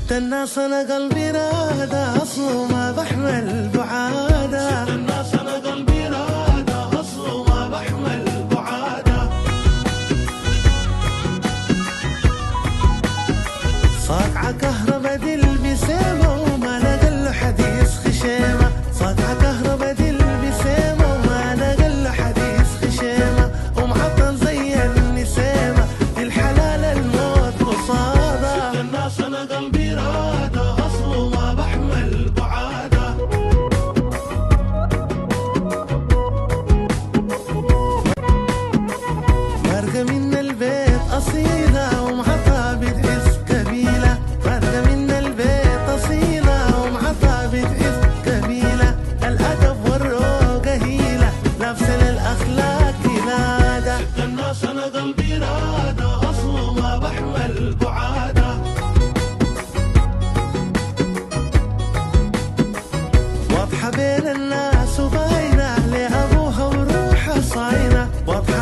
ست الناس انا قلبي رادة اصله ما بحمل بعادة. ست الناس انا قلبي رادة اصله ما بحمل بعادة. صاقعة كهربا دي البسيمة وما نقل حديث خشيمة. صاقعة كهربا دي البسيمة وما نقل حديث خشيمة. ومعطل زي النسيمة دي الحلال الموت قصادة. ست الناس انا قلبي رادة اصله ما بحمل بعادة. مارقة من البيت أصيلة ومعطى بتحس كبيلة. مارقة من البيت أصيلة ومعطى بتحس كبيلة. الأدب والروقة هيلة لابسة للأخلاق قلادة. ست الناس أنا قلبي رادة أصله ما بحمل بعادة. واضحة بين الناس وباينة لأبوها وروحها صاينة. واضحة